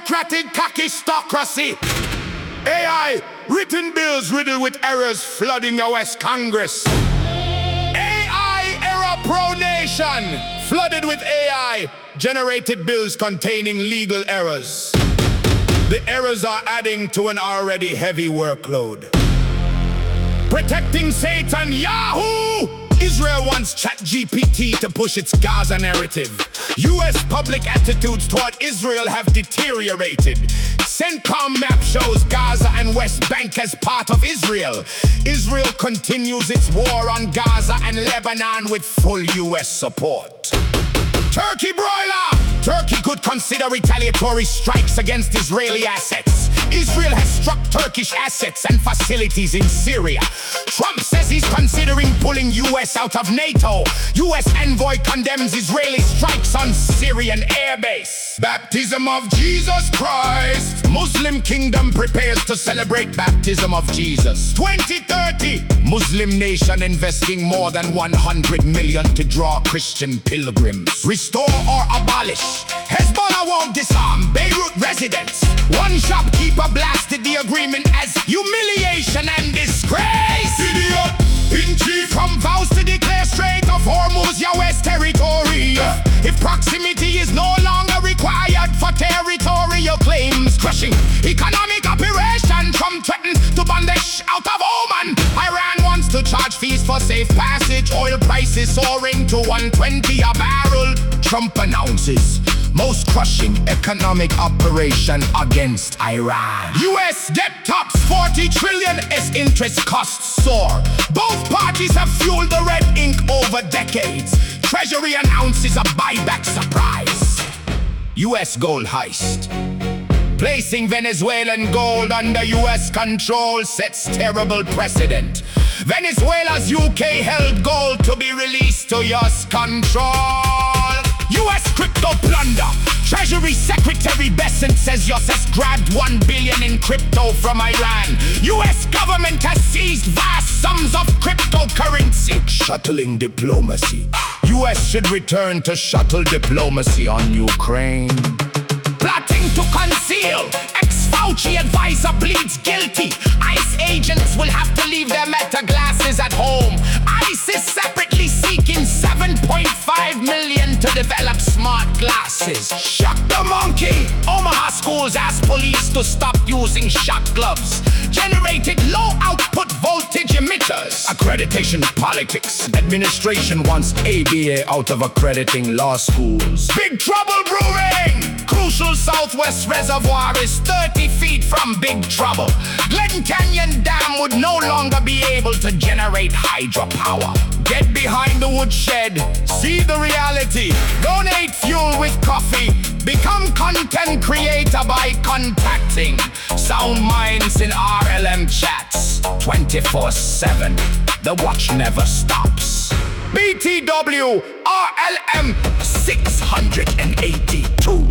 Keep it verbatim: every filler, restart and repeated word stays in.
bureaucratic cockistocracy. A I, written bills riddled with errors flooding the West Congress. A I era pronation, flooded with A I, generated bills containing legal errors. The errors are adding to an already heavy workload. Protecting Satan, Yahoo! Israel wants ChatGPT to push its Gaza narrative. U S public attitudes toward Israel have deteriorated. CENTCOM map shows Gaza and West Bank as part of Israel. Israel continues its war on Gaza and Lebanon with full U S support. Turkey broiler! Turkey could consider retaliatory strikes against Israeli assets. Israel has struck Turkish assets and facilities in Syria. Trump says he's considering pulling U S out of NATO. U S envoy condemns Israeli strikes on Syrian airbase. Baptism of Jesus Christ. Muslim kingdom prepares to celebrate baptism of Jesus. twenty thirty. Muslim nation investing more than one hundred million to draw Christian pilgrims. Restore or abolish. Hezbollah won't disarm Beirut residents. One shopkeeper blasted the agreement as humiliation and disgrace. Idiot in chief from vows to declare Strait of Hormuz Yahweh's territory. If proximity is no longer required for territorial claims, crushing economic operation, Trump threatens to Bangladesh out of Oman. Iran wants to charge fees for safe passage. Oil prices soaring to one twenty a barrel. Trump announces most crushing economic operation against Iran. U S debt tops forty trillion as interest costs soar. Both parties have fueled the red ink over decades. Treasury announces a buyback surprise. U S gold heist. Placing Venezuelan gold under U S control sets terrible precedent. Venezuela's U K held gold to be released to U S control. U S crypto plunder. Treasury Secretary Bessent says U S has grabbed one billion in crypto from Iran. U S government has seized vast sums of cryptocurrency. Shuttling diplomacy. U S should return to shuttle diplomacy on Ukraine. Plotting to conceal. Ex-Fauci advisor pleads guilty. ICE agents will have to leave their meta glasses at home. ICE is separately seeking seven point five million to develop smart glasses. Shock the monkey. Omaha schools ask police to stop using shock gloves. Generated low output voltage emitters. Accreditation politics. Administration wants A B A out of accrediting law schools. Big trouble brewing. Crucial Southwest Reservoir is thirty feet from big trouble. Glen Canyon Dam would no longer be able to generate hydropower. Get behind the woodshed, see the reality. Donate fuel with coffee. Become content creator by contacting Sound Minds in R L M chats twenty-four seven. The watch never stops. B T W R L M six eighty-two.